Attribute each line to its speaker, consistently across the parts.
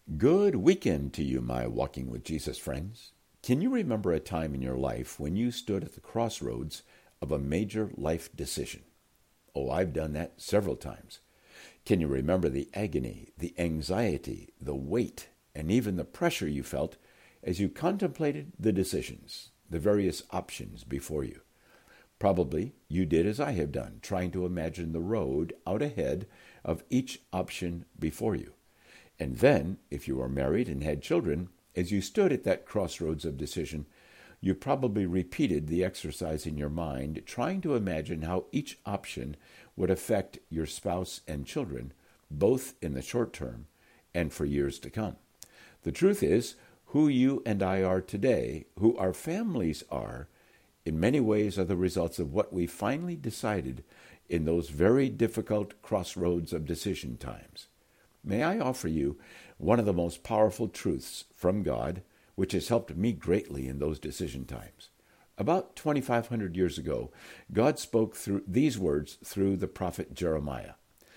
Speaker 1: Good weekend to you, my Walking with Jesus friends. Can you remember a time in your life when you stood at the crossroads of a major life decision? Oh, I've done that several times. Can you remember the agony, the anxiety, the weight, and even the pressure you felt as you contemplated the decisions, the various options before you? Probably you did as I have done, trying to imagine the road out ahead of each option before you. And then, if you were married and had children, as you stood at that crossroads of decision, you probably repeated the exercise in your mind, trying to imagine how each option would affect your spouse and children, both in the short term and for years to come. The truth is, who you and I are today, who our families are, in many ways are the results of what we finally decided in those very difficult crossroads of decision times. May I offer you one of the most powerful truths from God, which has helped me greatly in those decision times. About 2,500 years ago, God spoke through these words through the prophet Jeremiah.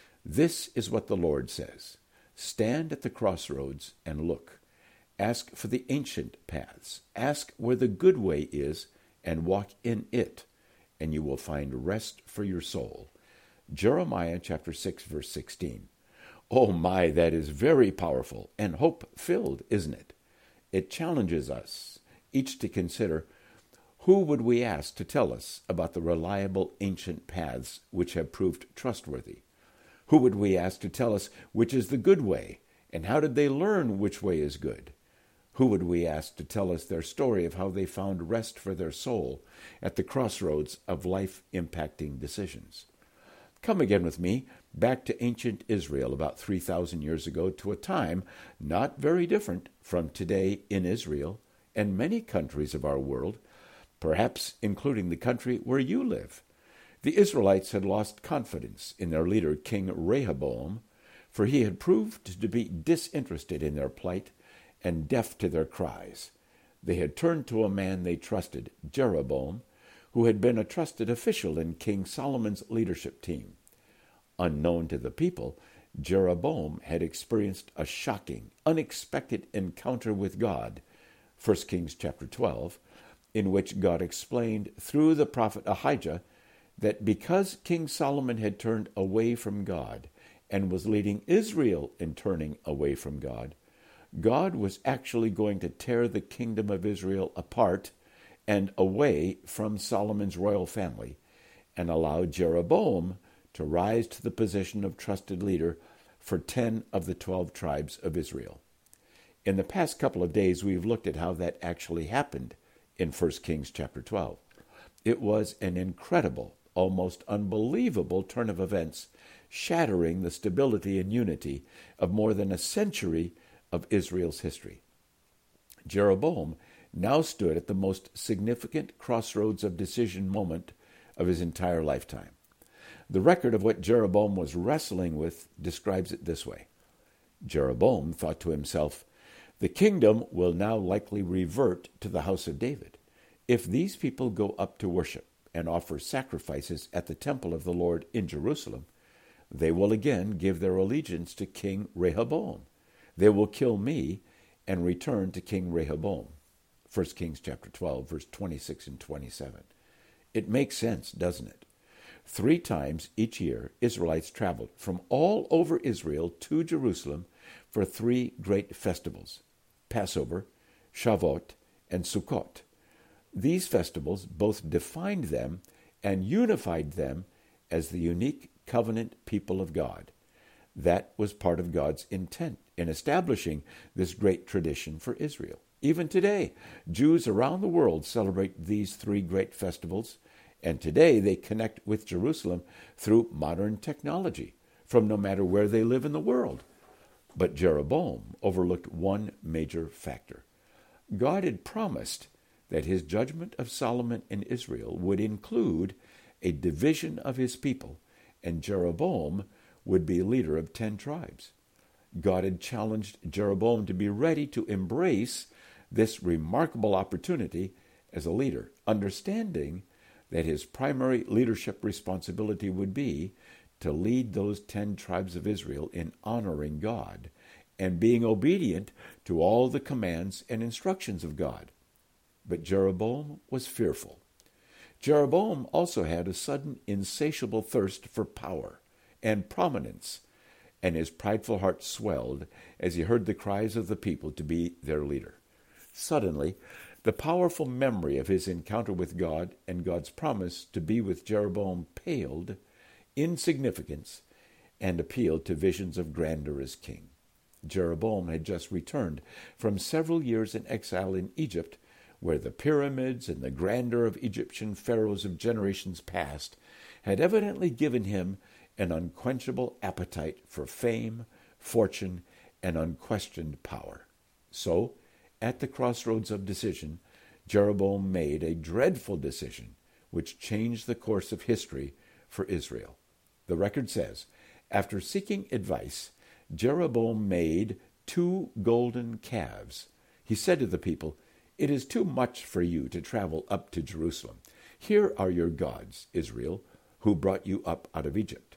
Speaker 1: This is what the Lord says. Stand at the crossroads and look. Ask for the ancient paths. Ask where the good way is and walk in it, and you will find rest for your soul. Jeremiah chapter 6, verse 16. Oh my, that is very powerful and hope-filled, isn't it? It challenges us each to consider, who would we ask to tell us about the reliable ancient paths which have proved trustworthy? Who would we ask to tell us which is the good way, and how did they learn which way is good? Who would we ask to tell us their story of how they found rest for their soul at the crossroads of life-impacting decisions? Come again with me back to ancient Israel about 3,000 years ago, to a time not very different from today in Israel and many countries of our world, perhaps including the country where you live. The Israelites had lost confidence in their leader, King Rehoboam, for he had proved to be disinterested in their plight and deaf to their cries. They had turned to a man they trusted, Jeroboam, who had been a trusted official in King Solomon's leadership team. Unknown to the people, Jeroboam had experienced a shocking, unexpected encounter with God, 1 Kings chapter 12, in which God explained through the prophet Ahijah that because King Solomon had turned away from God and was leading Israel in turning away from God, God was actually going to tear the kingdom of Israel apart and away from Solomon's royal family and allow Jeroboam to rise to the position of trusted leader for 10 of the 12 tribes of Israel. In the past couple of days, we've looked at how that actually happened in 1 Kings chapter 12. It was an incredible, almost unbelievable turn of events, shattering the stability and unity of more than a century of Israel's history. Jeroboam now stood at the most significant crossroads of decision moment of his entire lifetime. The record of what Jeroboam was wrestling with describes it this way. Jeroboam thought to himself, the kingdom will now likely revert to the house of David. If these people go up to worship and offer sacrifices at the temple of the Lord in Jerusalem, they will again give their allegiance to King Rehoboam. They will kill me and return to King Rehoboam. 1 Kings chapter 12, verse 26 and 27. It makes sense, doesn't it? 3 times each year, Israelites traveled from all over Israel to Jerusalem for 3 great festivals, Passover, Shavuot, and Sukkot. These festivals both defined them and unified them as the unique covenant people of God. That was part of God's intent in establishing this great tradition for Israel. Even today, Jews around the world celebrate these 3 great festivals, and today they connect with Jerusalem through modern technology from no matter where they live in the world. But Jeroboam overlooked one major factor. God had promised that his judgment of Solomon and Israel would include a division of his people, and Jeroboam would be leader of 10 tribes. God had challenged Jeroboam to be ready to embrace this remarkable opportunity as a leader, understanding that his primary leadership responsibility would be to lead those 10 tribes of Israel in honoring God and being obedient to all the commands and instructions of God. But Jeroboam was fearful. Jeroboam also had a sudden insatiable thirst for power and prominence, and his prideful heart swelled as he heard the cries of the people to be their leader. Suddenly, the powerful memory of his encounter with God and God's promise to be with Jeroboam paled in significance and appealed to visions of grandeur as king. Jeroboam had just returned from several years in exile in Egypt, where the pyramids and the grandeur of Egyptian pharaohs of generations past had evidently given him an unquenchable appetite for fame, fortune, and unquestioned power. So, at the crossroads of decision, Jeroboam made a dreadful decision which changed the course of history for Israel. The record says, after seeking advice, Jeroboam made 2 golden calves. He said to the people, "It is too much for you to travel up to Jerusalem. Here are your gods, Israel, who brought you up out of Egypt."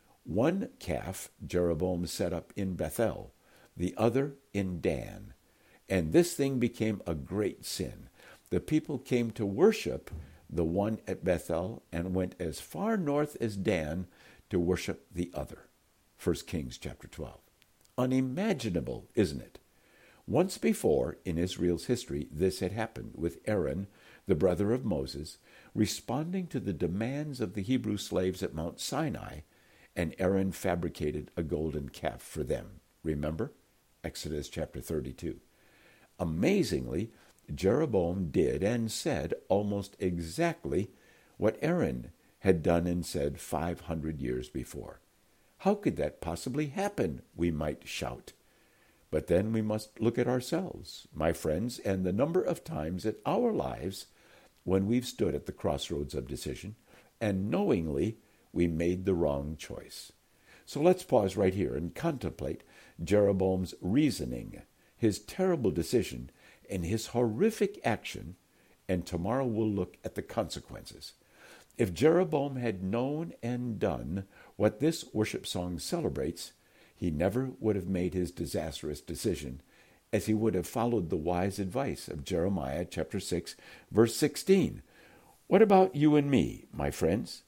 Speaker 1: 1 calf Jeroboam set up in Bethel, the other in Dan. And this thing became a great sin. The people came to worship the one at Bethel and went as far north as Dan to worship the other. 1 Kings chapter 12. Unimaginable, isn't it? Once before in Israel's history, this had happened with Aaron, the brother of Moses, responding to the demands of the Hebrew slaves at Mount Sinai, and Aaron fabricated a golden calf for them. Remember? Exodus chapter 32. Amazingly, Jeroboam did and said almost exactly what Aaron had done and said 500 years before. How could that possibly happen, we might shout. But then we must look at ourselves, my friends, and the number of times in our lives when we've stood at the crossroads of decision and knowingly we made the wrong choice. So let's pause right here and contemplate Jeroboam's reasoning, his terrible decision, and his horrific action, and tomorrow we'll look at the consequences. If Jeroboam had known and done what this worship song celebrates, he never would have made his disastrous decision, as he would have followed the wise advice of Jeremiah chapter 6, verse 16. What about you and me, my friends?